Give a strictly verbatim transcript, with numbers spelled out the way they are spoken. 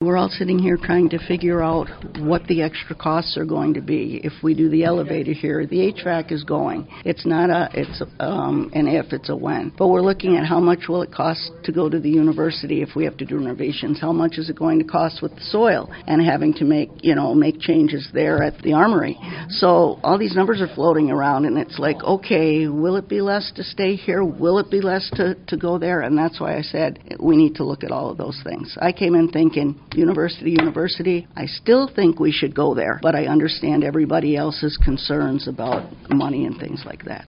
we're all sitting here trying to figure out what the extra costs are going to be. If we do the elevator here, the H V A C is going. It's not a, it's um, an if, it's a when. But we're looking at how much will it cost to go to the university if we have to do renovations. How much is it going to cost with the soil and having to make, you know, make changes there at the armory. So all these numbers are floating around, and it's like, okay, will it be less to stay here? Will it be less to, to go there? And that's why I said we need to look at all of those things. I came in thinking university, university. I still think we should go there, but I understand everybody else's concerns about money and things like that.